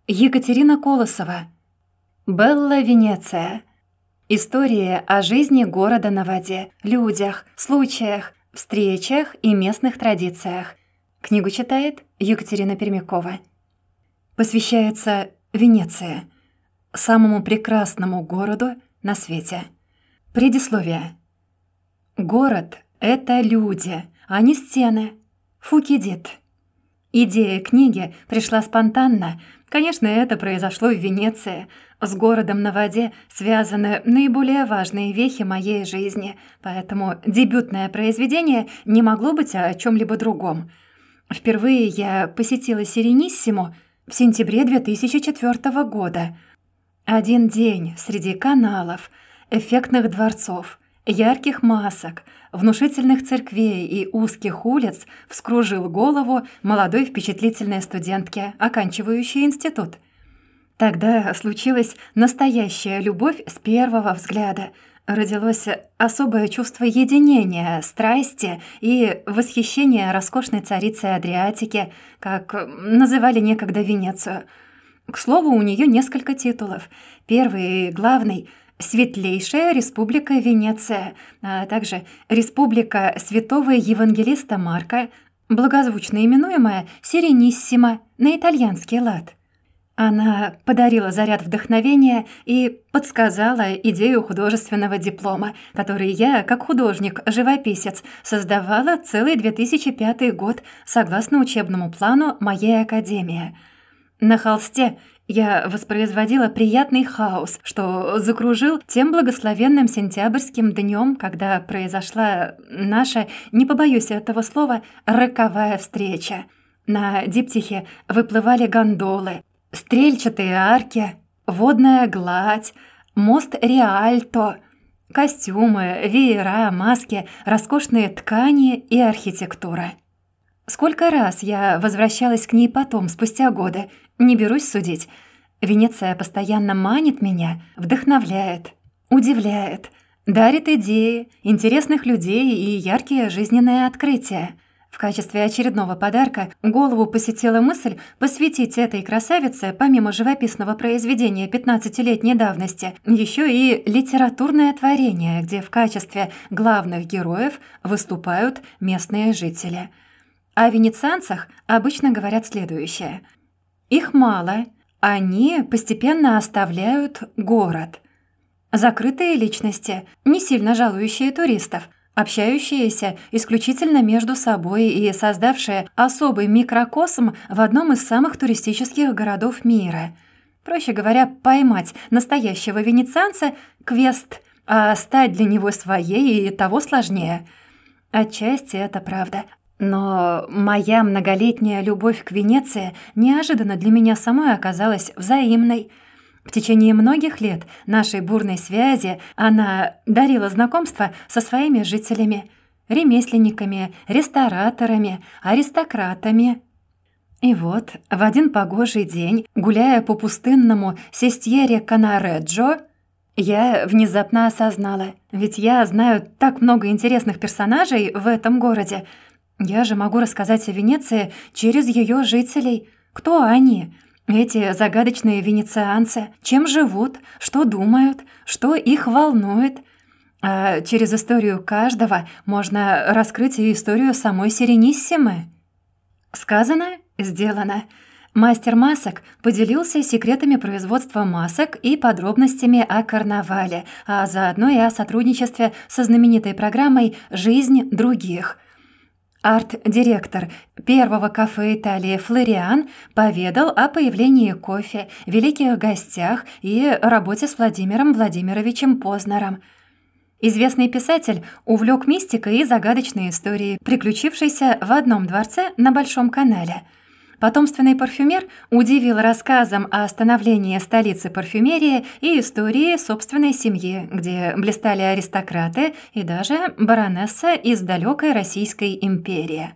Екатерина Колосова. Белла Венеция. История о жизни города на воде, людях, случаях, встречах и местных традициях. Книгу читает Екатерина Пермякова. Посвящается Венеции, самому прекрасному городу на свете. Предисловие. Город — это люди, а не стены. Фукидид. Идея книги пришла спонтанно. Конечно, это произошло в Венеции. С городом на воде связаны наиболее важные вехи моей жизни, поэтому дебютное произведение не могло быть о чём-либо другом. Впервые я посетила Серениссиму в сентябре 2004 года. Один день среди каналов, эффектных дворцов, ярких масок, внушительных церквей и узких улиц вскружил голову молодой впечатлительной студентке, оканчивающей институт. Тогда случилась настоящая любовь с первого взгляда. Родилось особое чувство единения, страсти и восхищения роскошной царицей Адриатики, как называли некогда Венецию. К слову, у нее несколько титулов. Первый и главный — Светлейшая Республика Венеция, а также Республика Святого Евангелиста Марка, благозвучно именуемая Серениссима на итальянский лад. Она подарила заряд вдохновения и подсказала идею художественного диплома, который я, как художник-живописец, создавала целый 2005 год согласно учебному плану моей академии. На холсте я воспроизводила приятный хаос, что закружил тем благословенным сентябрьским днём, когда произошла наша, не побоюсь этого слова, роковая встреча. На диптихе выплывали гондолы, стрельчатые арки, водная гладь, мост Риальто, костюмы, веера, маски, роскошные ткани и архитектура. Сколько раз я возвращалась к ней потом, спустя годы, не берусь судить. Венеция постоянно манит меня, вдохновляет, удивляет, дарит идеи, интересных людей и яркие жизненные открытия. В качестве очередного подарка голову посетила мысль посвятить этой красавице, помимо живописного произведения 15-летней давности, еще и литературное творение, где в качестве главных героев выступают местные жители. О венецианцах обычно говорят следующее. Их мало, они постепенно оставляют город. Закрытые личности, не сильно жалующие туристов, общающиеся исключительно между собой и создавшие особый микрокосм в одном из самых туристических городов мира. Проще говоря, поймать настоящего венецианца — квест, а стать для него своей и того сложнее. Отчасти это правда. Но моя многолетняя любовь к Венеции неожиданно для меня самой оказалась взаимной. В течение многих лет нашей бурной связи она дарила знакомства со своими жителями, ремесленниками, рестораторами, аристократами. И вот в один погожий день, гуляя по пустынному Сестьере Канареджо, я внезапно осознала, ведь я знаю так много интересных персонажей в этом городе. Я же могу рассказать о Венеции через ее жителей. Кто они? Эти загадочные венецианцы. Чем живут? Что думают? Что их волнует? А через историю каждого можно раскрыть и историю самой Серениссимы. Сказано, сделано. Мастер масок поделился секретами производства масок и подробностями о карнавале, а заодно и о сотрудничестве со знаменитой программой «Жизнь других». Арт-директор первого кафе Италии Флориан поведал о появлении кофе, великих гостях и работе с Владимиром Владимировичем Познером. Известный писатель увлёк мистикой и загадочной историей, приключившейся в одном дворце на Большом канале. Потомственный парфюмер удивил рассказом о становлении столицы парфюмерии и истории собственной семьи, где блистали аристократы и даже баронесса из далекой Российской империи.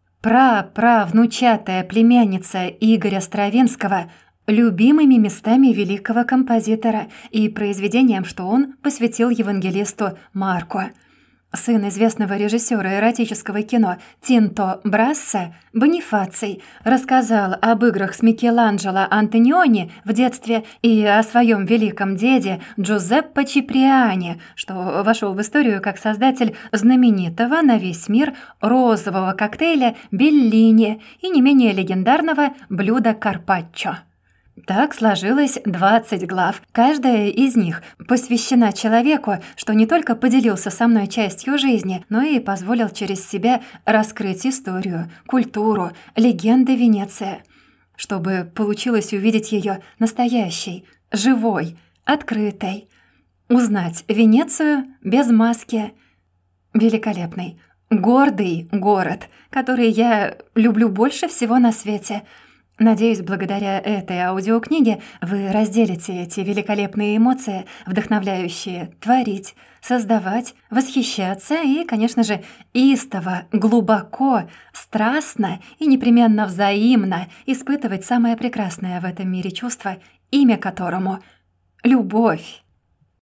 Праправнучатая племянница Игоря Стравинского любимыми местами великого композитора и произведением, что он посвятил евангелисту Марку. Сын известного режиссера эротического кино Тинто Брасса, Бонифаций, рассказал об играх с Микеланджело Антониони в детстве и о своем великом деде Джузеппе Чиприани, что вошел в историю как создатель знаменитого на весь мир розового коктейля Беллини и не менее легендарного блюда карпаччо. Так сложилось 20 глав. Каждая из них посвящена человеку, что не только поделился со мной частью жизни, но и позволил через себя раскрыть историю, культуру, легенды Венеции, чтобы получилось увидеть ее настоящей, живой, открытой, узнать Венецию без маски. Великолепный, гордый город, который я люблю больше всего на свете. Надеюсь, благодаря этой аудиокниге вы разделите эти великолепные эмоции, вдохновляющие творить, создавать, восхищаться и, конечно же, истово, глубоко, страстно и непременно взаимно испытывать самое прекрасное в этом мире чувство, имя которому — любовь.